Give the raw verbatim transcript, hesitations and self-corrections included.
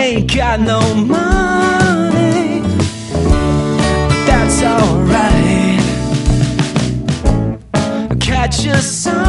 ain't got no money, but that's alright. Catch a sun